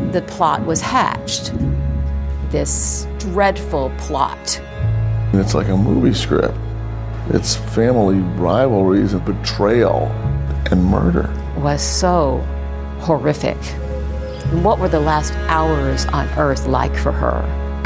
the plot was hatched. This dreadful plot. It's like a movie script. It's family rivalries and betrayal and murder. Was so horrific. What were the last hours on earth like for her?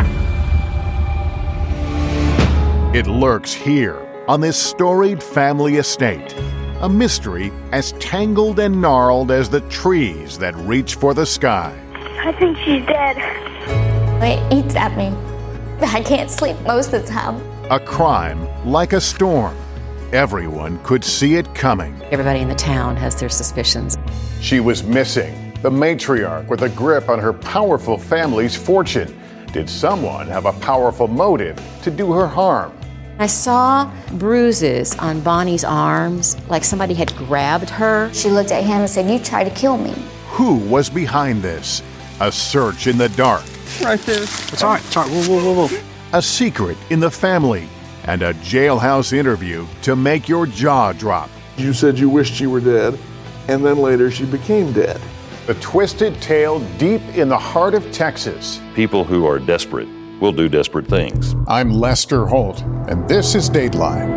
It lurks here on this storied family estate. A mystery as tangled and gnarled as the trees that reach for the sky. I think she's dead. It eats at me. I can't sleep most of the time. A crime like a storm. Everyone could see it coming. Everybody in the town has their suspicions. She was missing, the matriarch with a grip on her powerful family's fortune. Did someone have a powerful motive to do her harm? I saw bruises on Bonnie's arms, like somebody had grabbed her. She looked at him and said, "You tried to kill me." Who was behind this? A search in the dark. Right there. It's all right. Whoa. A secret in the family. And a jailhouse interview to make your jaw drop. You said you wished she were dead, and then later she became dead. The twisted tale deep in the heart of Texas. People who are desperate will do desperate things. I'm Lester Holt, and this is Dateline.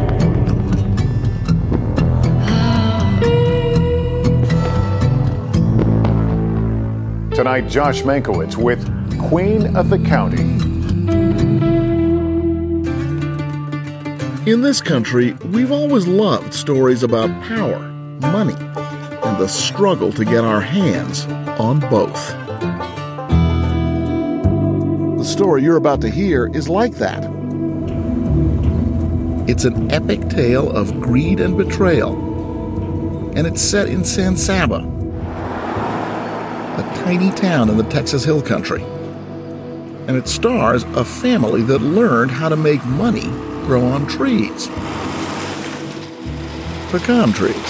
Tonight, Josh Mankiewicz with Queen of the County. In this country, we've always loved stories about power, money, and the struggle to get our hands on both. The story you're about to hear is like that. It's an epic tale of greed and betrayal, and it's set in San Saba, a tiny town in the Texas Hill Country. And it stars a family that learned how to make money grow on trees. Pecan trees.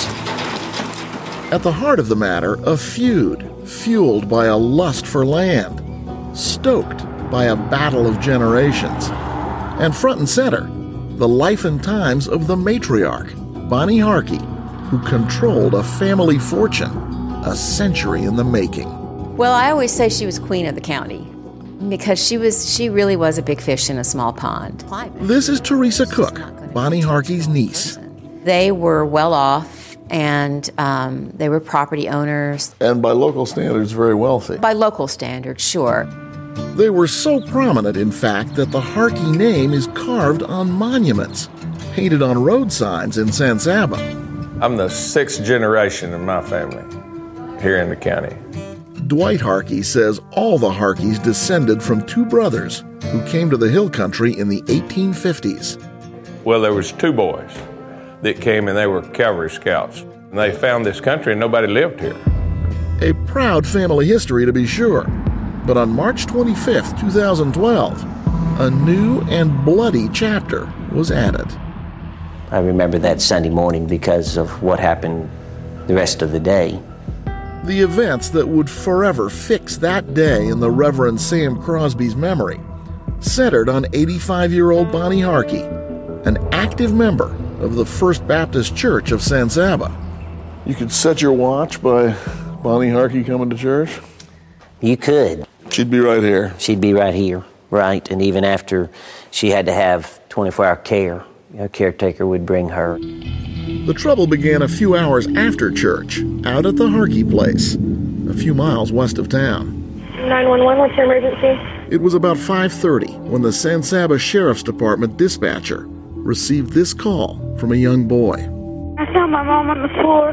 At the heart of the matter, a feud fueled by a lust for land, stoked by a battle of generations. And front and center, the life and times of the matriarch, Bonnie Harkey, who controlled a family fortune a century in the making. Well, I always say she was queen of the county because she really was a big fish in a small pond. This is Teresa Cook, Bonnie Harkey's niece. They were well off, and they were property owners. And by local standards, very wealthy. By local standards, sure. They were so prominent, in fact, that the Harkey name is carved on monuments, painted on road signs in San Saba. I'm the 6th generation in my family here in the county. Dwight Harkey says all the Harkeys descended from 2 brothers who came to the Hill Country in the 1850s. Well, there was 2 boys that came, and they were cavalry scouts. And they found this country, and nobody lived here. A proud family history, to be sure. But on March 25th, 2012, a new and bloody chapter was added. I remember that Sunday morning because of what happened the rest of the day. The events that would forever fix that day in the Reverend Sam Crosby's memory centered on 85-year-old Bonnie Harkey, an active member of the First Baptist Church of San Saba. You could set your watch by Bonnie Harkey coming to church? You could. She'd be right here. She'd be right here, right. And even after she had to have 24-hour care, a caretaker would bring her. The trouble began a few hours after church, out at the Harkey place, a few miles west of town. 911, what's your emergency? It was about 5:30 when the San Saba Sheriff's Department dispatcher received this call from a young boy. I found my mom on the floor.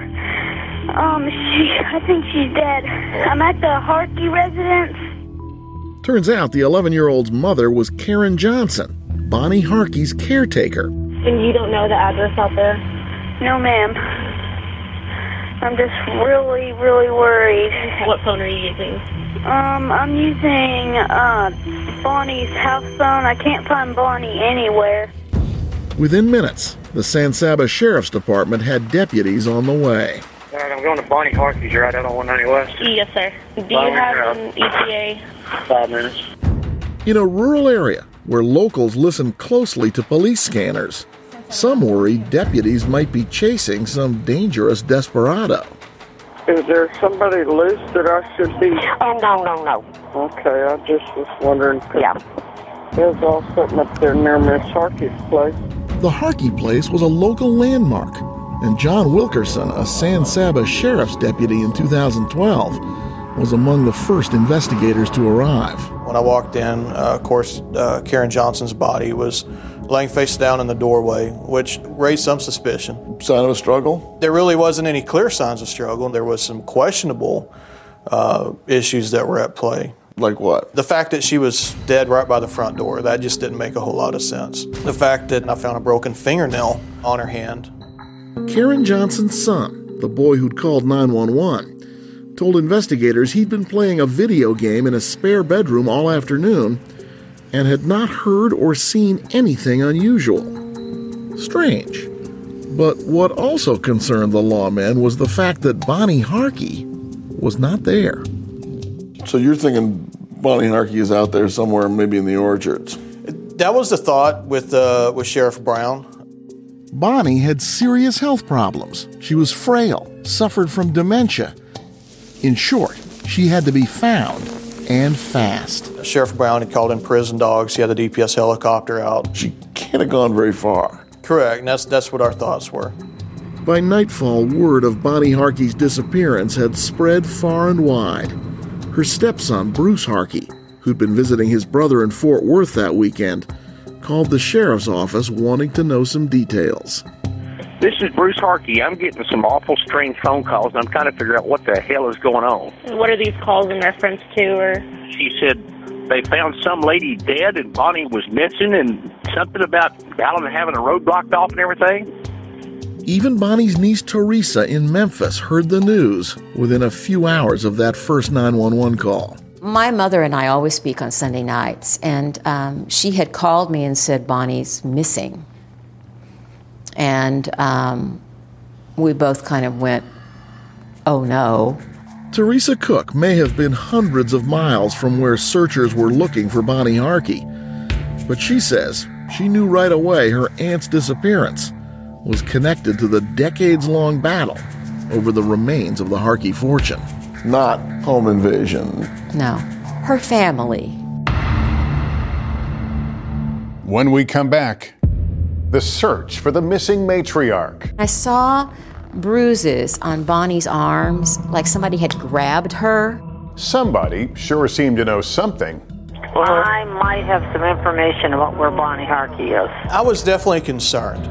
I think she's dead. I'm at the Harkey residence. Turns out the 11-year-old's mother was Karen Johnson, Bonnie Harkey's caretaker. And you don't know the address out there? No, ma'am. I'm just really, really worried. What phone are you using? I'm using Bonnie's house phone. I can't find Bonnie anywhere. Within minutes, the San Saba Sheriff's Department had deputies on the way. I'm going to Bonnie Harkey's. You're right out on 190 West. Yes, sir. Do you have an ETA? 5 minutes. In a rural area where locals listen closely to police scanners, some worry deputies might be chasing some dangerous desperado. Is there somebody loose that I should be? Oh, no. Okay, I just was wondering. Yeah. There's all sitting up there near Miss Harkey's place. The Harkey place was a local landmark, and John Wilkerson, a San Saba sheriff's deputy in 2012, was among the first investigators to arrive. When I walked in, of course, Karen Johnson's body was laying face down in the doorway, which raised some suspicion. Sign of a struggle? There really wasn't any clear signs of struggle. There was some questionable issues that were at play. Like what? The fact that she was dead right by the front door, that just didn't make a whole lot of sense. The fact that I found a broken fingernail on her hand. Karen Johnson's son, the boy who'd called 911, told investigators he'd been playing a video game in a spare bedroom all afternoon and had not heard or seen anything unusual. Strange. But what also concerned the lawmen was the fact that Bonnie Harkey was not there. So you're thinking Bonnie Harkey is out there somewhere, maybe in the orchards? That was the thought with Sheriff Brown. Bonnie had serious health problems. She was frail, suffered from dementia. In short, she had to be found, and fast. Sheriff Brown had called in prison dogs. He had the DPS helicopter out. She can't have gone very far. Correct, and that's what our thoughts were. By nightfall, word of Bonnie Harkey's disappearance had spread far and wide. Her stepson, Bruce Harkey, who'd been visiting his brother in Fort Worth that weekend, called the sheriff's office wanting to know some details. This is Bruce Harkey. I'm getting some awful strange phone calls, and I'm trying to figure out what the hell is going on. What are these calls in reference to? Or she said they found some lady dead and Bonnie was missing, and something about Alan having a road blocked off and everything. Even Bonnie's niece Teresa in Memphis heard the news within a few hours of that first 911 call. My mother and I always speak on Sunday nights, and she had called me and said Bonnie's missing. And we both kind of went, oh no. Teresa Cook may have been hundreds of miles from where searchers were looking for Bonnie Harkey, but she says she knew right away her aunt's disappearance was connected to the decades-long battle over the remains of the Harkey fortune. Not home invasion. No, her family. When we come back, the search for the missing matriarch. I saw bruises on Bonnie's arms, like somebody had grabbed her. Somebody sure seemed to know something. I might have some information about where Bonnie Harkey is. I was definitely concerned.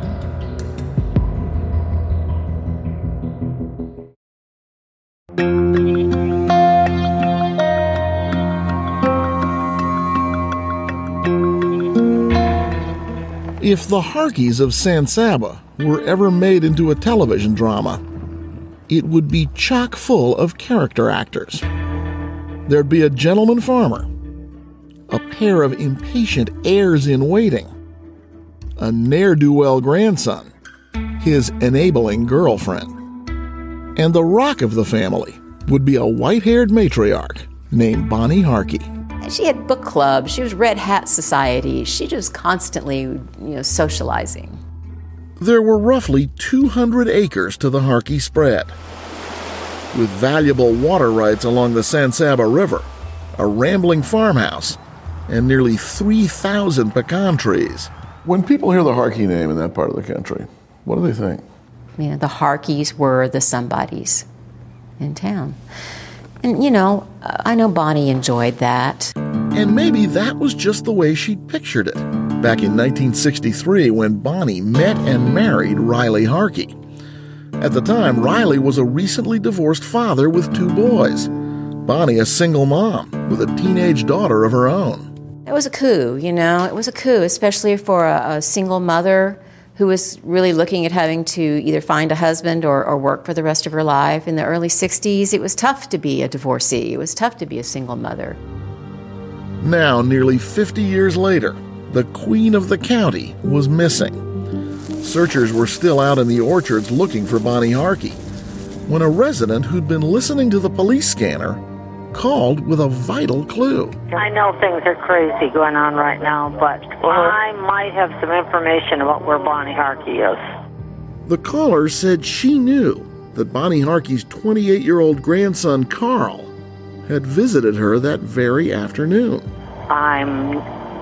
If the Harkeys of San Saba were ever made into a television drama, it would be chock full of character actors. There'd be a gentleman farmer, a pair of impatient heirs-in-waiting, a ne'er-do-well grandson, his enabling girlfriend, and the rock of the family would be a white-haired matriarch named Bonnie Harkey. She had book clubs. She was Red Hat Society. She just constantly, socializing. There were roughly 200 acres to the Harkey spread, with valuable water rights along the San Saba River, a rambling farmhouse, and nearly 3,000 pecan trees. When people hear the Harkey name in that part of the country, what do they think? The Harkeys were the somebodies in town. And, I know Bonnie enjoyed that. And maybe that was just the way she'd pictured it back in 1963 when Bonnie met and married Riley Harkey. At the time, Riley was a recently divorced father with 2 boys. Bonnie a single mom with a teenage daughter of her own. It was a coup, It was a coup, especially for a single mother who was really looking at having to either find a husband or work for the rest of her life. In the early 60s, it was tough to be a divorcee. It was tough to be a single mother. Now, nearly 50 years later, the queen of the county was missing. Searchers were still out in the orchards looking for Bonnie Harkey when a resident who'd been listening to the police scanner called with a vital clue. I know things are crazy going on right now, but I might have some information about where Bonnie Harkey is. The caller said she knew that Bonnie Harkey's 28-year-old grandson, Carl, had visited her that very afternoon. I'm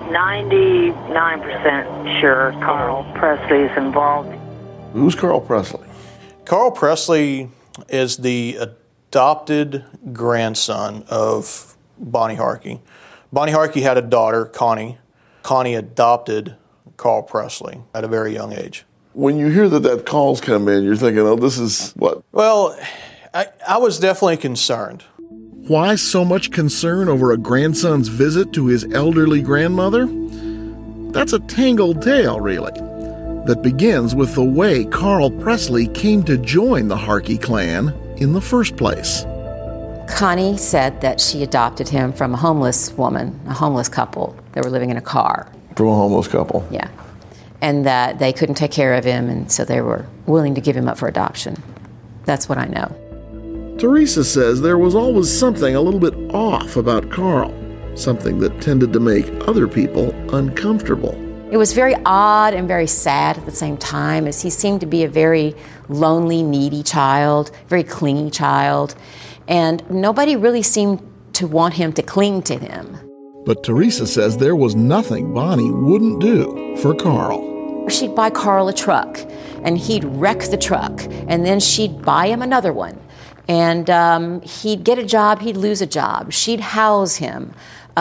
99% sure Carl Presley is involved. Who's Carl Presley? Carl Presley is the adopted grandson of Bonnie Harkey. Bonnie Harkey had a daughter, Connie. Connie adopted Carl Presley at a very young age. When you hear that call's come in, you're thinking, oh, this is what? Well, I was definitely concerned. Why so much concern over a grandson's visit to his elderly grandmother? That's a tangled tale, really, that begins with the way Carl Presley came to join the Harkey clan in the first place. Connie said that she adopted him from a homeless woman, a homeless couple that were living in a car. From a homeless couple? Yeah. And that they couldn't take care of him, and so they were willing to give him up for adoption. That's what I know. Teresa says there was always something a little bit off about Carl, something that tended to make other people uncomfortable. It was very odd and very sad at the same time, as he seemed to be a very lonely, needy child, very clingy child, and nobody really seemed to want him to cling to them. But Teresa says there was nothing Bonnie wouldn't do for Carl. She'd buy Carl a truck, and he'd wreck the truck, and then she'd buy him another one. And he'd get a job, he'd lose a job. She'd house him.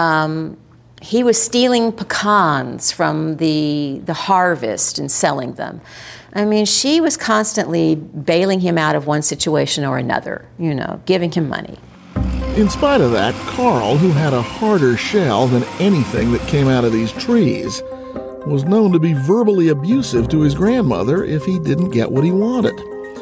He was stealing pecans from the harvest and selling them. I mean, she was constantly bailing him out of one situation or another, giving him money. In spite of that, Carl, who had a harder shell than anything that came out of these trees, was known to be verbally abusive to his grandmother if he didn't get what he wanted.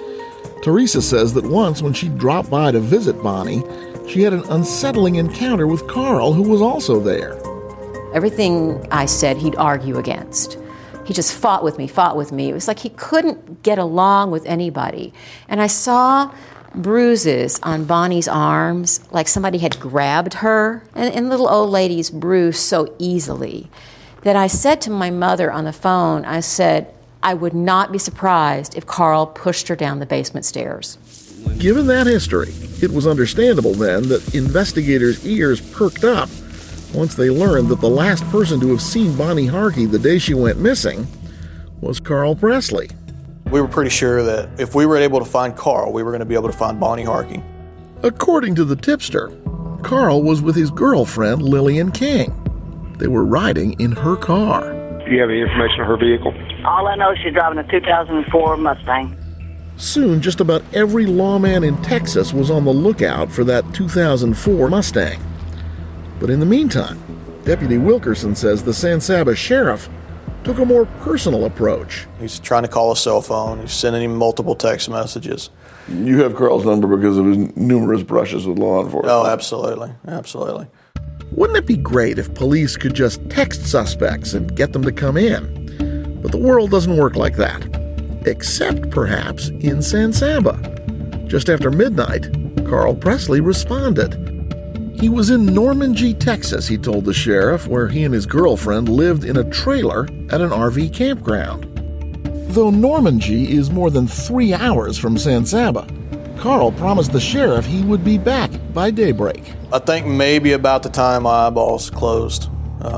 Teresa says that once when she dropped by to visit Bonnie, she had an unsettling encounter with Carl, who was also there. Everything I said, he'd argue against. He just fought with me. It was like he couldn't get along with anybody. And I saw bruises on Bonnie's arms, like somebody had grabbed her. And little old ladies bruise so easily that I said to my mother on the phone, I said, I would not be surprised if Carl pushed her down the basement stairs. Given that history, it was understandable then that investigators' ears perked up once they learned that the last person to have seen Bonnie Harkey the day she went missing was Carl Presley. We were pretty sure that if we were able to find Carl, we were going to be able to find Bonnie Harkey. According to the tipster, Carl was with his girlfriend, Lillian King. They were riding in her car. Do you have any information on her vehicle? All I know is she's driving a 2004 Mustang. Soon, just about every lawman in Texas was on the lookout for that 2004 Mustang. But in the meantime, Deputy Wilkerson says the San Saba sheriff took a more personal approach. He's trying to call a cell phone. He's sending him multiple text messages. You have Carl's number because of his numerous brushes with law enforcement. Oh, absolutely. Absolutely. Wouldn't it be great if police could just text suspects and get them to come in? But the world doesn't work like that. Except, perhaps, in San Saba. Just after midnight, Carl Presley responded. He was in Normandy, Texas, he told the sheriff, where he and his girlfriend lived in a trailer at an RV campground. Though Normandy is more than 3 hours from San Saba, Carl promised the sheriff he would be back by daybreak. I think maybe about the time my eyeballs closed,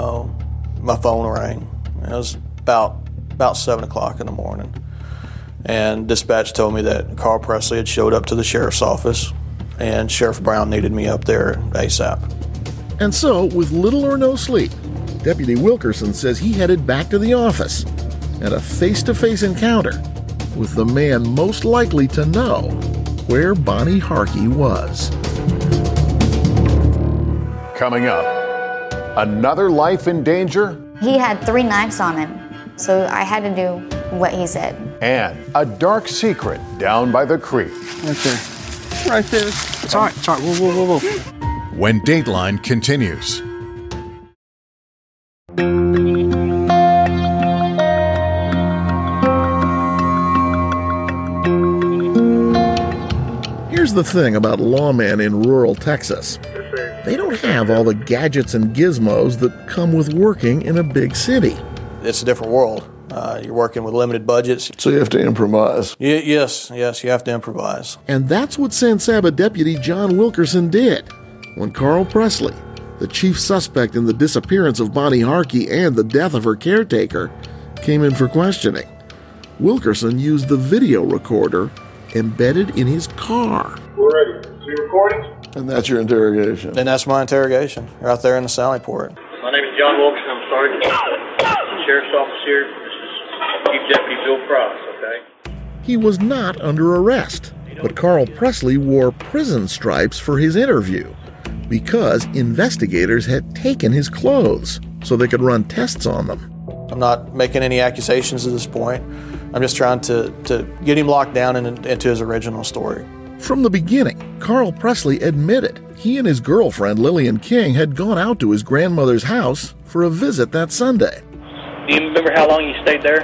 my phone rang. It was about 7 o'clock in the morning. And dispatch told me that Carl Presley had showed up to the sheriff's office, and Sheriff Brown needed me up there ASAP. And so, with little or no sleep, Deputy Wilkerson says he headed back to the office and a face-to-face encounter with the man most likely to know where Bonnie Harkey was. Coming up, another life in danger? He had 3 knives on him, so I had to do what he said. And a dark secret down by the creek. Right there. It's all right. Whoa. When Dateline continues. Here's the thing about lawmen in rural Texas. They don't have all the gadgets and gizmos that come with working in a big city. It's a different world. You're working with limited budgets. So you have to improvise. Yes, you have to improvise. And that's what San Saba Deputy John Wilkerson did when Carl Presley, the chief suspect in the disappearance of Bonnie Harkey and the death of her caretaker, came in for questioning. Wilkerson used the video recorder embedded in his car. We're ready. So you're recording? And that's your interrogation. And that's my interrogation, right there in the Sally Port. My name is John Wilkerson. I'm Sergeant. Sheriff's Office here. This is Chief Deputy Bill Price, okay? He was not under arrest, but Carl Presley wore prison stripes for his interview because investigators had taken his clothes so they could run tests on them. I'm not making any accusations at this point. I'm just trying to get him locked down into his original story. From the beginning, Carl Presley admitted he and his girlfriend Lillian King had gone out to his grandmother's house for a visit that Sunday. Do you remember how long you stayed there?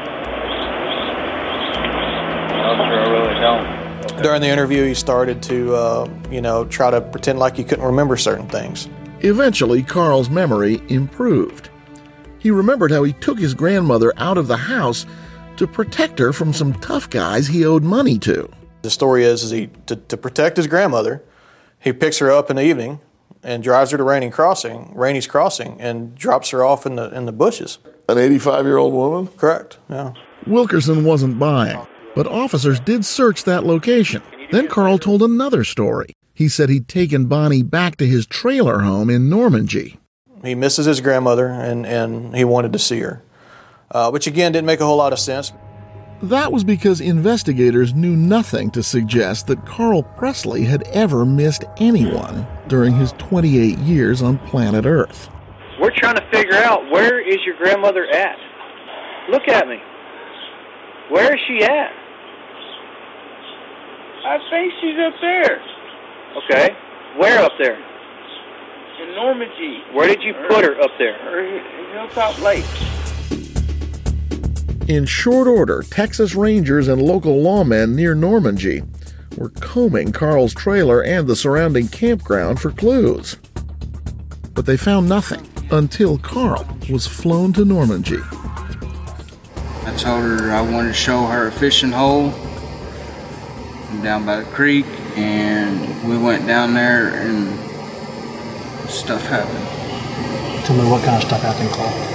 I really don't. Okay. During the interview, he started to, try to pretend like he couldn't remember certain things. Eventually, Carl's memory improved. He remembered how he took his grandmother out of the house to protect her from some tough guys he owed money to. The story is to protect his grandmother, he picks her up in the evening and drives her to Rainey's Crossing, and drops her off in the bushes. An 85-year-old woman? Correct, yeah. Wilkerson wasn't buying, but officers did search that location. Then Carl told another story. He said he'd taken Bonnie back to his trailer home in Normandy. He misses his grandmother, and he wanted to see her, which again didn't make a whole lot of sense. That was because investigators knew nothing to suggest that Carl Presley had ever missed anyone during his 28 years on planet Earth. We're trying to figure out, where is your grandmother at? Look at me. Where is she at? I think she's up there. Okay. Where up there? In Normandy. Where did you put her up there? Hilltop Lake. In short order, Texas Rangers and local lawmen near Normandy were combing Carl's trailer and the surrounding campground for clues. But they found nothing until Carl was flown to Normandy. I told her I wanted to show her a fishing hole down by the creek, and we went down there and stuff happened. Tell me what kind of stuff happened, Carl.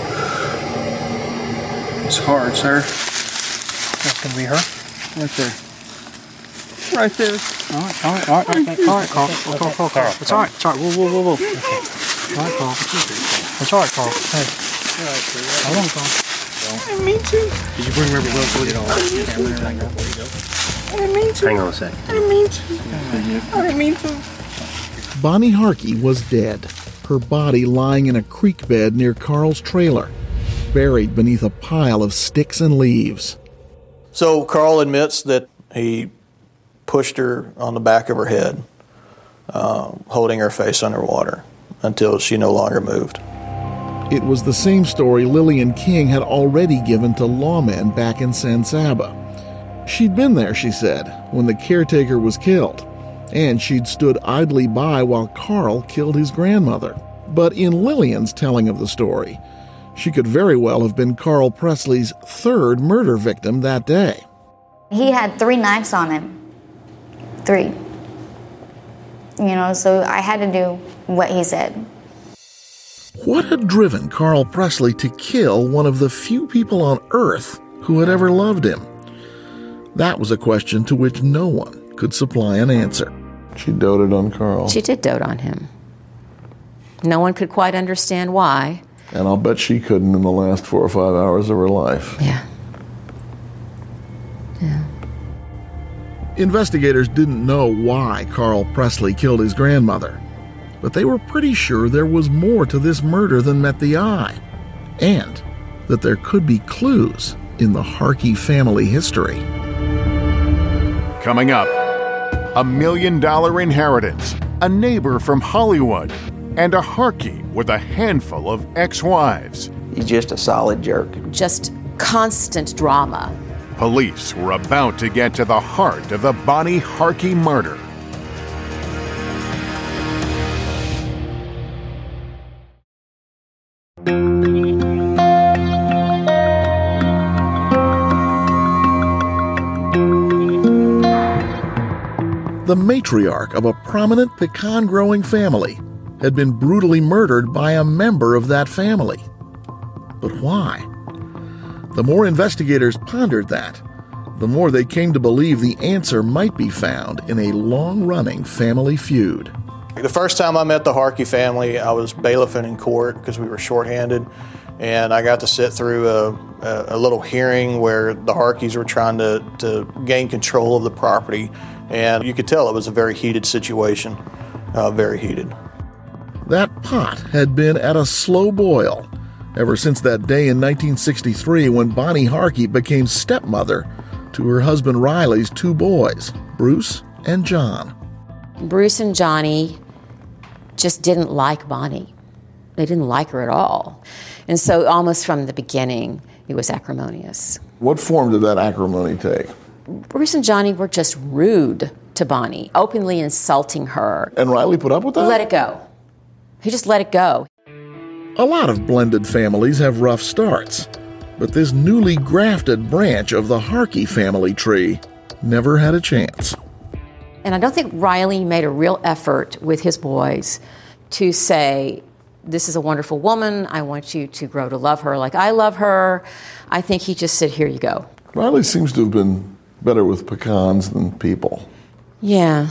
It's hard, sir. That's gonna be her? Right there. Right there. All right, Carl. It's all right. Whoa. Okay. All right, Carl. It's all right, Carl. Hey. Hold on, Carl. I didn't mean to. Did you bring River Wilson with you? I didn't mean to. Hang on a second. I didn't mean to. Bonnie Harkey was dead, her body lying in a creek bed near Carl's trailer, buried beneath a pile of sticks and leaves. So Carl admits that he pushed her on the back of her head, holding her face underwater until she no longer moved. It was the same story Lillian King had already given to lawmen back in San Saba. She'd been there, she said, when the caretaker was killed, and she'd stood idly by while Carl killed his grandmother. But in Lillian's telling of the story, she could very well have been Carl Presley's third murder victim that day. He had 3 knives on him. 3. So I had to do what he said. What had driven Carl Presley to kill one of the few people on Earth who had ever loved him? That was a question to which no one could supply an answer. She doted on Carl. She did dote on him. No one could quite understand why. And I'll bet she couldn't in the last 4 or 5 hours of her life. Yeah. Investigators didn't know why Carl Presley killed his grandmother, but they were pretty sure there was more to this murder than met the eye, and that there could be clues in the Harkey family history. Coming up, $1 million inheritance, a neighbor from Hollywood, and a Harkey with a handful of ex-wives. He's just a solid jerk. Just constant drama. Police were about to get to the heart of the Bonnie Harkey murder. The matriarch of a prominent pecan-growing family had been brutally murdered by a member of that family. But why? The more investigators pondered that, the more they came to believe the answer might be found in a long-running family feud. The first time I met the Harkey family, I was bailiffing in court because we were shorthanded, and I got to sit through a little hearing where the Harkeys were trying to gain control of the property, and you could tell it was a very heated situation, very heated. That pot had been at a slow boil ever since that day in 1963 when Bonnie Harkey became stepmother to her husband Riley's two boys, Bruce and John. Bruce and Johnny just didn't like Bonnie. They didn't like her at all. And so almost from the beginning, it was acrimonious. What form did that acrimony take? Bruce and Johnny were just rude to Bonnie, openly insulting her. And Riley put up with that? Let it go. He just let it go. A lot of blended families have rough starts, but this newly grafted branch of the Harkey family tree never had a chance. And I don't think Riley made a real effort with his boys to say, this is a wonderful woman, I want you to grow to love her like I love her. I think he just said, here you go. Riley seems to have been better with pecans than people. Yeah.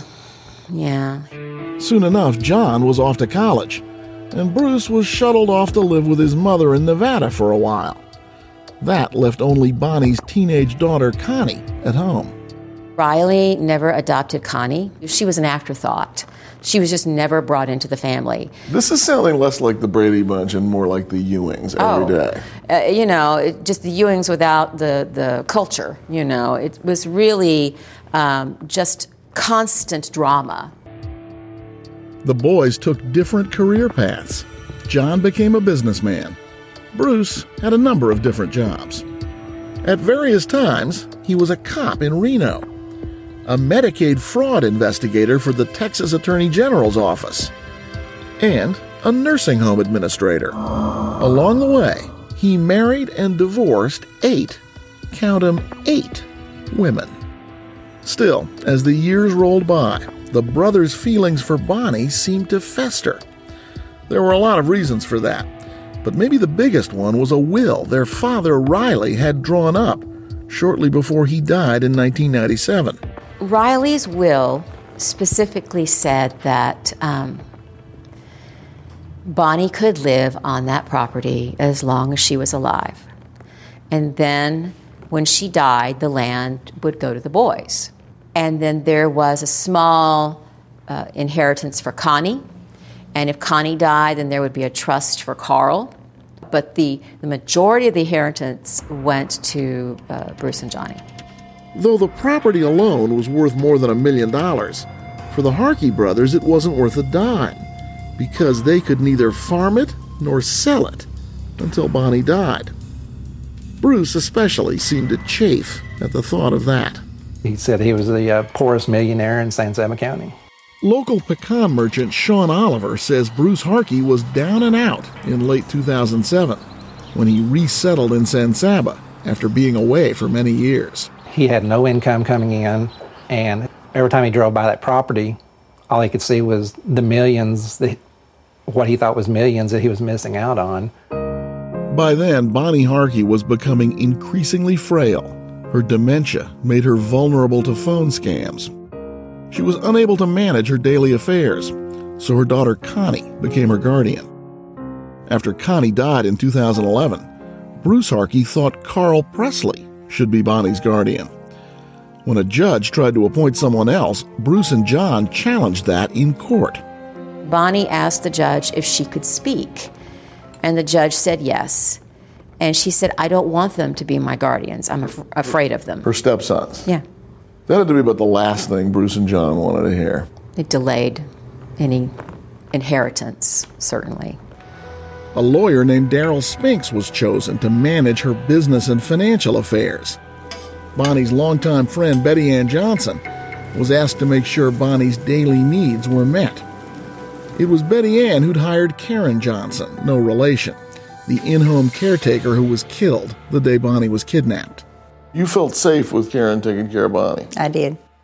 Soon enough, John was off to college, and Bruce was shuttled off to live with his mother in Nevada for a while. That left only Bonnie's teenage daughter, Connie, at home. Riley never adopted Connie. She was an afterthought. She was just never brought into the family. This is sounding less like the Brady Bunch and more like the Ewings every day. Just the Ewings without the culture, It was really just constant drama. The boys took different career paths. John became a businessman. Bruce had a number of different jobs. At various times, he was a cop in Reno, a Medicaid fraud investigator for the Texas Attorney General's office, and a nursing home administrator. Along the way, he married and divorced 8 women. Still, as the years rolled by, the brothers' feelings for Bonnie seemed to fester. There were a lot of reasons for that, but maybe the biggest one was a will their father Riley had drawn up shortly before he died in 1997. Riley's will specifically said that Bonnie could live on that property as long as she was alive. And then when she died, the land would go to the boys. And then there was a small inheritance for Connie. And if Connie died, then there would be a trust for Carl. But the majority of the inheritance went to Bruce and Johnny. Though the property alone was worth more than $1 million, for the Harkey brothers it wasn't worth a dime, because they could neither farm it nor sell it until Bonnie died. Bruce especially seemed to chafe at the thought of that. He said he was the poorest millionaire in San Saba County. Local pecan merchant Sean Oliver says Bruce Harkey was down and out in late 2007 when he resettled in San Saba after being away for many years. He had no income coming in, and every time he drove by that property, all he could see was the millions, what he thought was millions that he was missing out on. By then, Bonnie Harkey was becoming increasingly frail. Her dementia made her vulnerable to phone scams. She was unable to manage her daily affairs, so her daughter Connie became her guardian. After Connie died in 2011, Bruce Harkey thought Carl Presley should be Bonnie's guardian. When a judge tried to appoint someone else, Bruce and John challenged that in court. Bonnie asked the judge if she could speak, and the judge said yes. And she said, I don't want them to be my guardians. I'm afraid of them. Her stepsons? Yeah. That had to be about the last thing Bruce and John wanted to hear. It delayed any inheritance, certainly. A lawyer named Daryl Spinks was chosen to manage her business and financial affairs. Bonnie's longtime friend Betty Ann Johnson was asked to make sure Bonnie's daily needs were met. It was Betty Ann who'd hired Karen Johnson, no relation, the in-home caretaker who was killed the day Bonnie was kidnapped. You felt safe with Karen taking care of Bonnie? I did.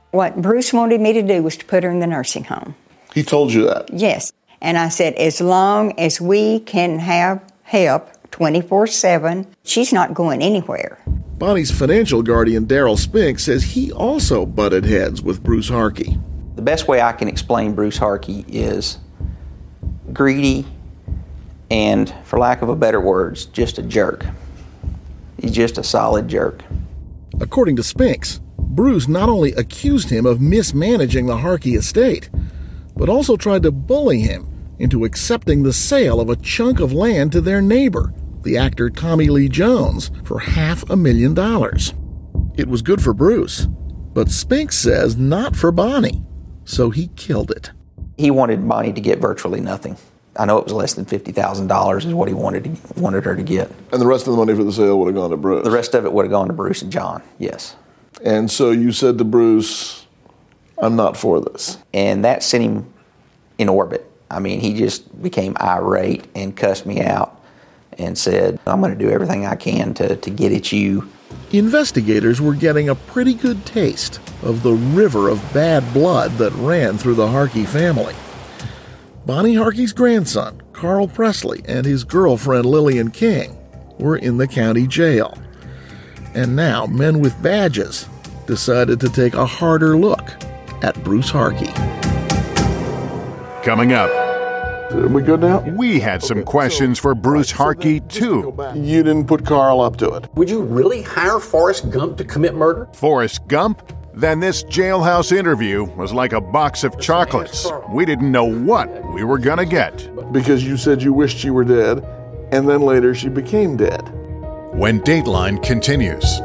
What Bruce wanted me to do was to put her in the nursing home. He told you that? Yes. And I said, as long as we can have help 24/7, she's not going anywhere. Bonnie's financial guardian, Daryl Spink, says he also butted heads with Bruce Harkey. The best way I can explain Bruce Harkey is greedy and, for lack of a better words, just a jerk. He's just a solid jerk. According to Spinks, Bruce not only accused him of mismanaging the Harkey estate, but also tried to bully him into accepting the sale of a chunk of land to their neighbor, the actor Tommy Lee Jones, for $500,000. It was good for Bruce, but Spinks says not for Bonnie, so he killed it. He wanted Bonnie to get virtually nothing. I know it was less than $50,000 is what he wanted her to get. And the rest of the money for the sale would have gone to Bruce? The rest of it would have gone to Bruce and John, yes. And so you said to Bruce, I'm not for this. And that sent him in orbit. I mean, he just became irate and cussed me out and said, I'm going to do everything I can to get at you. Investigators were getting a pretty good taste of the river of bad blood that ran through the Harkey family. Bonnie Harkey's grandson, Carl Presley, and his girlfriend, Lillian King, were in the county jail. And now men with badges decided to take a harder look at Bruce Harkey. Coming up. Are we good now? We had some questions for Bruce Harkey, too. You didn't put Carl up to it. Would you really hire Forrest Gump to commit murder? Forrest Gump? Then this jailhouse interview was like a box of chocolates. We didn't know what we were gonna get. Because you said you wished she were dead, and then later she became dead. When Dateline continues.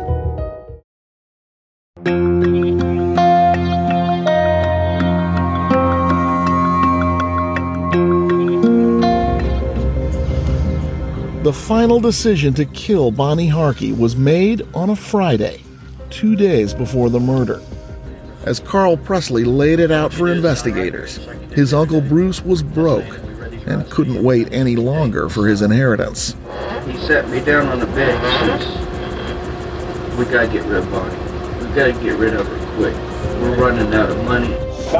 The final decision to kill Bonnie Harkey was made on a Friday, 2 days before the murder. As Carl Presley laid it out for investigators, his Uncle Bruce was broke and couldn't wait any longer for his inheritance. He sat me down on the bed and says, we gotta get rid of Bonnie. We gotta get rid of her quick. We're running out of money.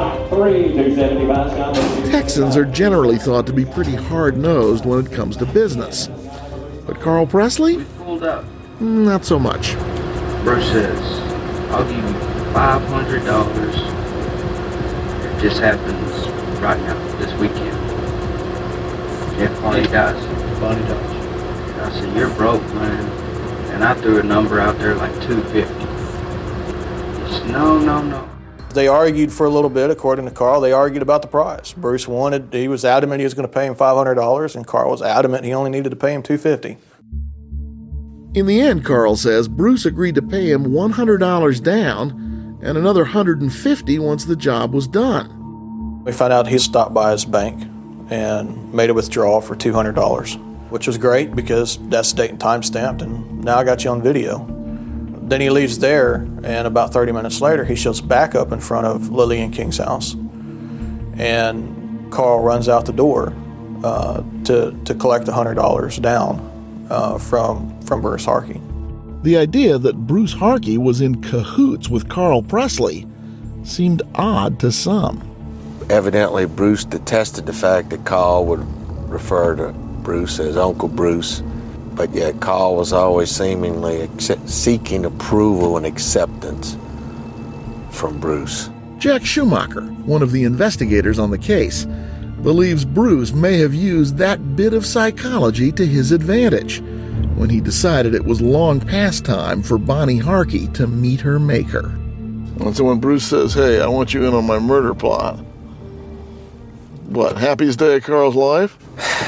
Texans are generally thought to be pretty hard-nosed when it comes to business. But Carl Presley? Pulled up. Not so much. Bruce says, I'll give you $500 if this happens right now, this weekend. If Bonnie dies. Bonnie dies. I said, you're broke, man. And I threw a number out there like $250. He said, no. They argued for a little bit, according to Carl. They argued about the price. Bruce he was adamant he was going to pay him $500, and Carl was adamant he only needed to pay him $250. In the end, Carl says, Bruce agreed to pay him $100 down and another $150 once the job was done. We found out he stopped by his bank and made a withdrawal for $200, which was great because that's date and time stamped, and now I got you on video. Then he leaves there, and about 30 minutes later, he shows back up in front of Lillian King's house. And Carl runs out the door to collect $100 down from Bruce Harkey. The idea that Bruce Harkey was in cahoots with Carl Presley seemed odd to some. Evidently, Bruce detested the fact that Carl would refer to Bruce as Uncle Bruce. But yet Carl was always seemingly seeking approval and acceptance from Bruce. Jack Schumacher, one of the investigators on the case, believes Bruce may have used that bit of psychology to his advantage when he decided it was long past time for Bonnie Harkey to meet her maker. And so when Bruce says, hey, I want you in on my murder plot, what, happiest day of Carl's life?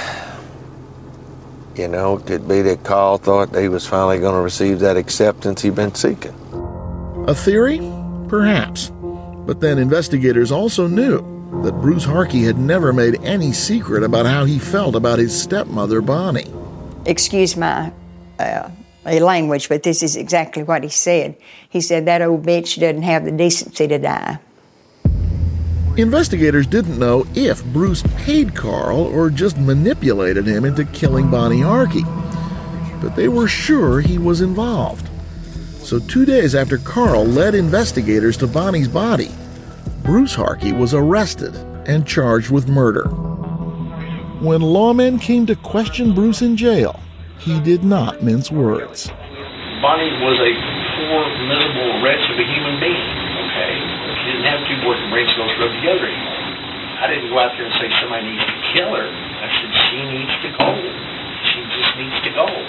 You know, it could be that Carl thought that he was finally going to receive that acceptance he'd been seeking. A theory? Perhaps. But then investigators also knew that Bruce Harkey had never made any secret about how he felt about his stepmother, Bonnie. Excuse my language, but this is exactly what he said. He said, that old bitch doesn't have the decency to die. Investigators didn't know if Bruce paid Carl or just manipulated him into killing Bonnie Harkey. But they were sure he was involved. So 2 days after Carl led investigators to Bonnie's body, Bruce Harkey was arrested and charged with murder. When lawmen came to question Bruce in jail, he did not mince words. Bonnie was a poor, miserable wretch of a human being, okay? She didn't have two boys and brains to rub together anymore. I didn't go out there and say somebody needs to kill her. I said she needs to go. She just needs to go.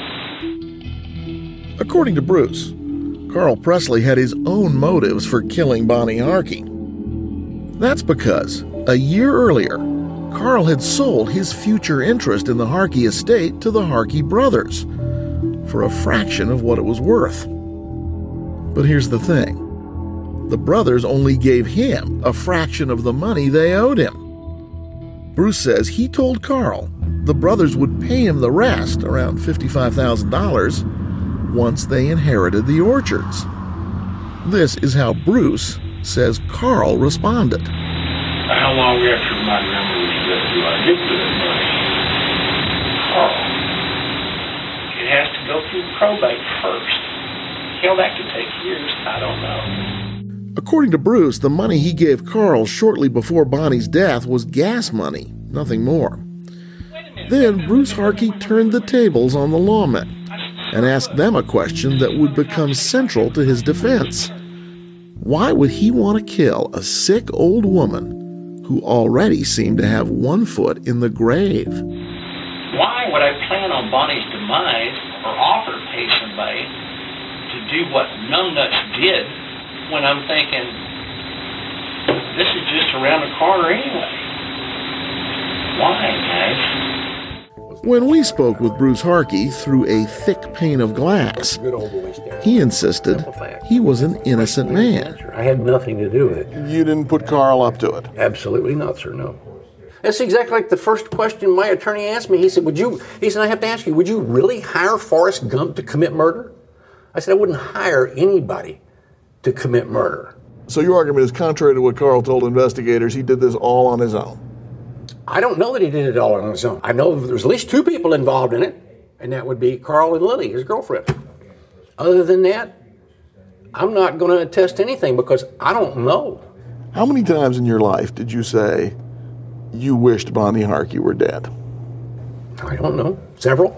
According to Bruce, Carl Presley had his own motives for killing Bonnie Harkey. That's because, a year earlier, Carl had sold his future interest in the Harkey estate to the Harkey brothers for a fraction of what it was worth. But here's the thing. The brothers only gave him a fraction of the money they owed him. Bruce says he told Carl the brothers would pay him the rest, around $55,000, once they inherited the orchards. This is how Bruce says Carl responded. How long after my grandmother was dead do I get to that money? Carl, it has to go through probate first. Hell, that could take years. I don't know. According to Bruce, the money he gave Carl shortly before Bonnie's death was gas money, nothing more. Then Bruce Harkey turned the tables on the lawmen and asked them a question that would become central to his defense. Why would he want to kill a sick old woman who already seemed to have one foot in the grave? Why would I plan on Bonnie's demise or offer to pay somebody to do what numbnuts did when I'm thinking, this is just around the corner anyway? Why, guys? When we spoke with Bruce Harkey through a thick pane of glass, he insisted he was an innocent man. I had nothing to do with it. You didn't put Carl up to it? Absolutely not, sir, no. That's exactly like the first question my attorney asked me. He said, I have to ask you, would you really hire Forrest Gump to commit murder? I said, I wouldn't hire anybody to commit murder. So your argument is contrary to what Carl told investigators. He did this all on his own. I don't know that he did it all on his own. I know there's at least two people involved in it, and that would be Carl and Lily, his girlfriend. Other than that, I'm not going to attest anything because I don't know. How many times in your life did you say you wished Bonnie Harkey were dead? I don't know. Several.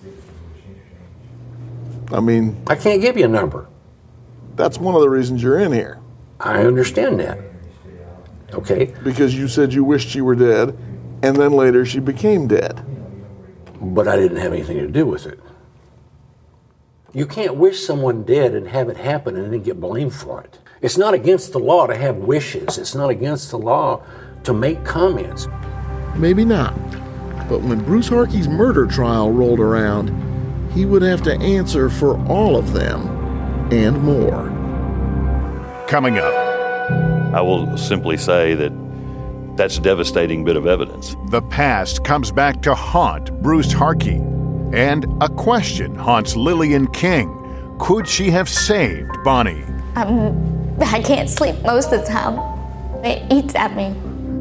I mean, I can't give you a number. That's one of the reasons you're in here. I understand that. Okay. Because you said you wished she were dead, and then later she became dead. But I didn't have anything to do with it. You can't wish someone dead and have it happen and then get blamed for it. It's not against the law to have wishes. It's not against the law to make comments. Maybe not. But when Bruce Harkey's murder trial rolled around, he would have to answer for all of them and more. Coming up, I will simply say that that's a devastating bit of evidence. The past comes back to haunt Bruce Harkey, and a question haunts Lillian King. Could she have saved Bonnie? I can't sleep most of the time. It eats at me.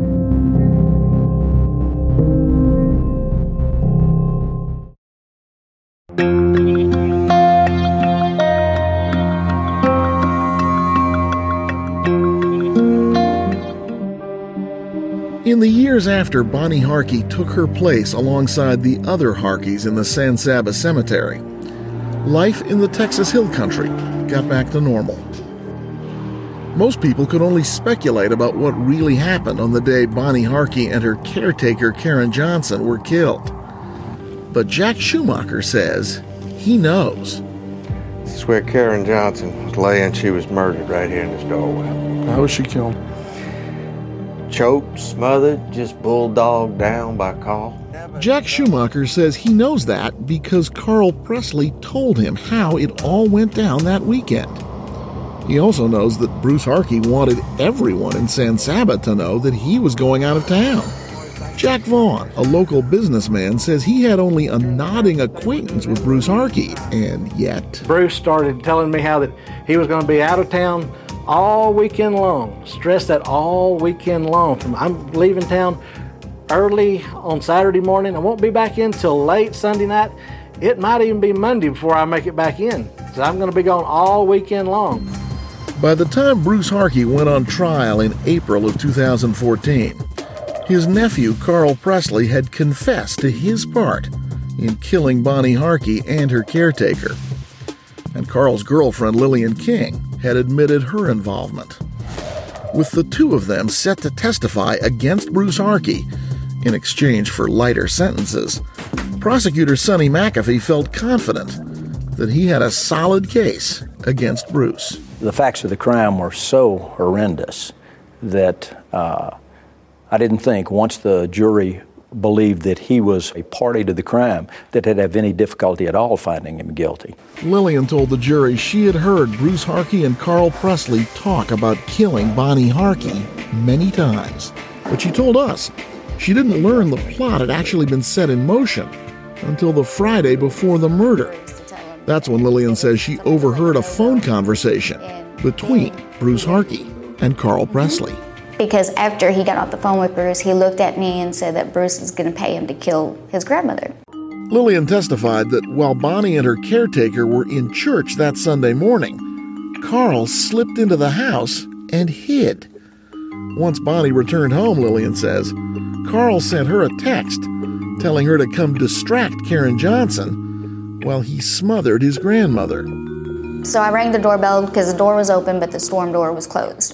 In the years after Bonnie Harkey took her place alongside the other Harkeys in the San Saba Cemetery, life in the Texas Hill Country got back to normal. Most people could only speculate about what really happened on the day Bonnie Harkey and her caretaker Karen Johnson were killed. But Jack Schumacher says he knows. This is where Karen Johnson was laying. She was murdered right here in this doorway. How was she killed? Choked, smothered, just bulldogged down by Carl. Jack Schumacher says he knows that because Carl Presley told him how it all went down that weekend. He also knows that Bruce Harkey wanted everyone in San Saba to know that he was going out of town. Jack Vaughn, a local businessman, says he had only a nodding acquaintance with Bruce Harkey, and yet... Bruce started telling me how that he was going to be out of town all weekend long, stressed that all weekend long. I'm leaving town early on Saturday morning. I won't be back in till late Sunday night. It might even be Monday before I make it back in, so I'm going to be gone all weekend long. By the time Bruce Harkey went on trial in April of 2014, his nephew Carl Presley had confessed to his part in killing Bonnie Harkey and her caretaker. And Carl's girlfriend Lillian King had admitted her involvement. With the two of them set to testify against Bruce Harkey in exchange for lighter sentences, prosecutor Sonny McAfee felt confident that he had a solid case against Bruce. The facts of the crime were so horrendous that I didn't think, once the jury believed that he was a party to the crime, that they'd have any difficulty at all finding him guilty. Lillian told the jury she had heard Bruce Harkey and Carl Presley talk about killing Bonnie Harkey many times. But she told us she didn't learn the plot had actually been set in motion until the Friday before the murder. That's when Lillian says she overheard a phone conversation between Bruce Harkey and Carl Presley. Because after he got off the phone with Bruce, he looked at me and said that Bruce was going to pay him to kill his grandmother. Lillian testified that while Bonnie and her caretaker were in church that Sunday morning, Carl slipped into the house and hid. Once Bonnie returned home, Lillian says, Carl sent her a text telling her to come distract Karen Johnson while he smothered his grandmother. So I rang the doorbell because the door was open, but the storm door was closed.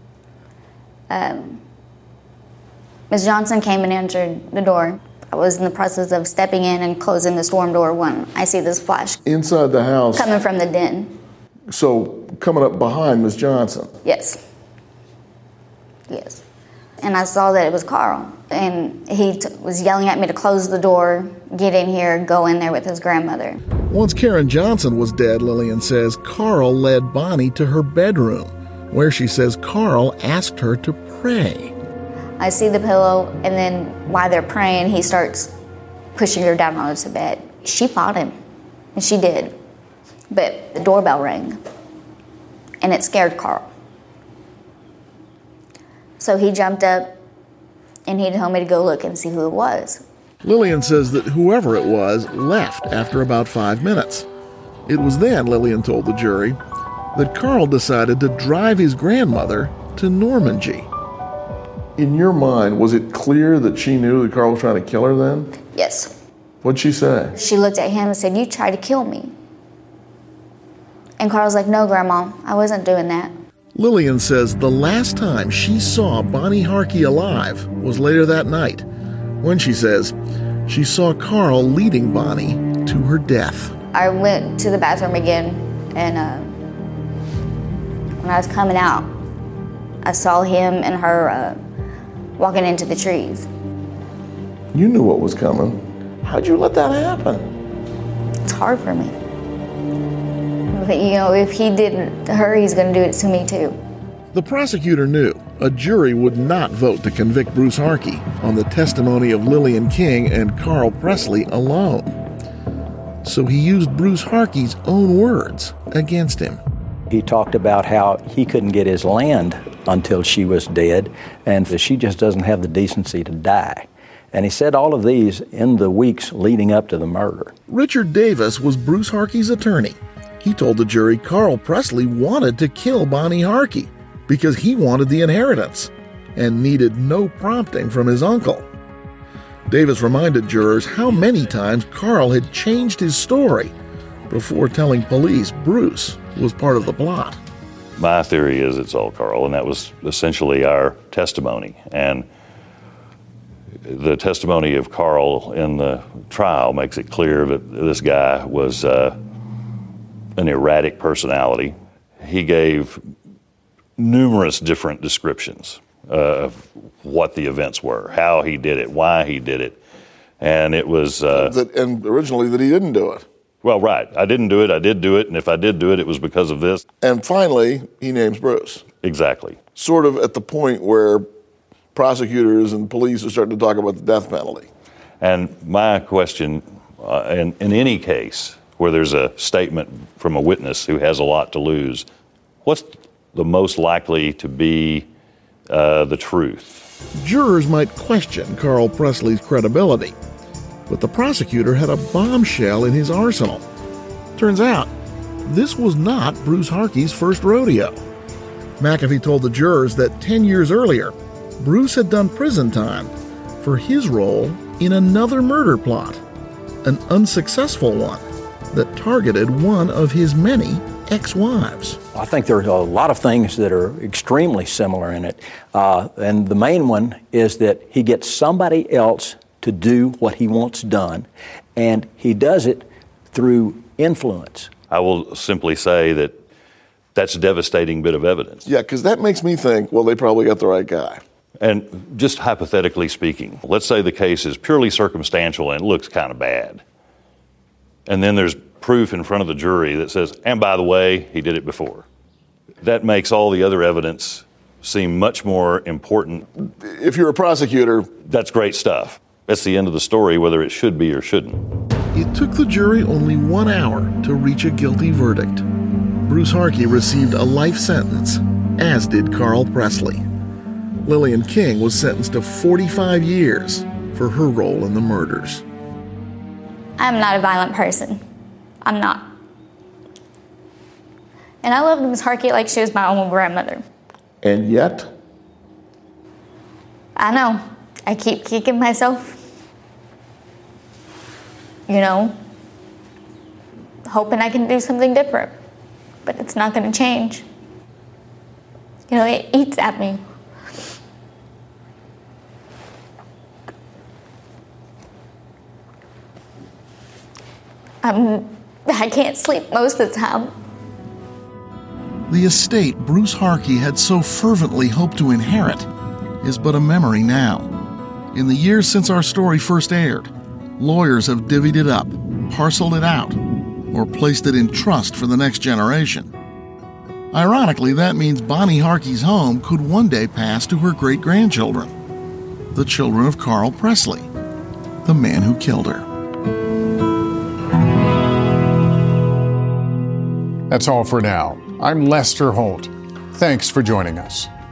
Ms. Johnson came and answered the door. I was in the process of stepping in and closing the storm door when I see this flash. Inside the house? Coming from the den. So, coming up behind Ms. Johnson? Yes. Yes. And I saw that it was Carl. And he was yelling at me to close the door, get in here, go in there with his grandmother. Once Karen Johnson was dead, Lillian says, Carl led Bonnie to her bedroom, where she says Carl asked her to pray. I see the pillow, and then while they're praying, he starts pushing her down onto the bed. She fought him, and she did. But the doorbell rang, and it scared Carl. So he jumped up, and he told me to go look and see who it was. Lillian says that whoever it was left after about 5 minutes. It was then, Lillian told the jury, that Carl decided to drive his grandmother to Normandy. In your mind, was it clear that she knew that Carl was trying to kill her then? Yes. What'd she say? She looked at him and said, "You tried to kill me." And Carl's like, "No, Grandma, I wasn't doing that." Lillian says the last time she saw Bonnie Harkey alive was later that night, when she says she saw Carl leading Bonnie to her death. I went to the bathroom again, and when I was coming out, I saw him and her walking into the trees. You knew what was coming. How'd you let that happen? It's hard for me. But, you know, if he did it to her, he's going to do it to me too. The prosecutor knew a jury would not vote to convict Bruce Harkey on the testimony of Lillian King and Carl Presley alone. So he used Bruce Harkey's own words against him. He talked about how he couldn't get his land until she was dead, and that she just doesn't have the decency to die. And he said all of these in the weeks leading up to the murder. Richard Davis was Bruce Harkey's attorney. He told the jury Carl Presley wanted to kill Bonnie Harkey because he wanted the inheritance and needed no prompting from his uncle. Davis reminded jurors how many times Carl had changed his story before telling police Bruce was part of the plot. My theory is it's all Carl, and that was essentially our testimony. And the testimony of Carl in the trial makes it clear that this guy was an erratic personality. He gave numerous different descriptions of what the events were, how he did it, why he did it. And it was... and originally that he didn't do it. Well, right. I didn't do it, I did do it, and if I did do it, it was because of this. And finally, he names Bruce. Exactly. Sort of at the point where prosecutors and police are starting to talk about the death penalty. And my question, in any case where there's a statement from a witness who has a lot to lose, what's the most likely to be the truth? Jurors might question Carl Presley's credibility, But the prosecutor had a bombshell in his arsenal. Turns out, this was not Bruce Harkey's first rodeo. McAfee told the jurors that 10 years earlier, Bruce had done prison time for his role in another murder plot, an unsuccessful one that targeted one of his many ex-wives. I think there's a lot of things that are extremely similar in it. And the main one is that he gets somebody else to do what he wants done, and he does it through influence. I will simply say that that's a devastating bit of evidence. Yeah, because that makes me think, well, they probably got the right guy. And just hypothetically speaking, let's say the case is purely circumstantial and it looks kind of bad. And then there's proof in front of the jury that says, and by the way, he did it before. That makes all the other evidence seem much more important. If you're a prosecutor, that's great stuff. That's the end of the story, whether it should be or shouldn't. It took the jury only 1 hour to reach a guilty verdict. Bruce Harkey received a life sentence, as did Carl Presley. Lillian King was sentenced to 45 years for her role in the murders. I'm not a violent person. I'm not. And I loved Miss Harkey like she was my own grandmother. And yet? I know. I keep kicking myself. You know, hoping I can do something different. But it's not going to change. You know, it eats at me. I can't sleep most of the time. The estate Bruce Harkey had so fervently hoped to inherit is but a memory now. In the years since our story first aired, lawyers have divvied it up, parceled it out, or placed it in trust for the next generation. Ironically, that means Bonnie Harkey's home could one day pass to her great-grandchildren, the children of Carl Presley, the man who killed her. That's all for now. I'm Lester Holt. Thanks for joining us.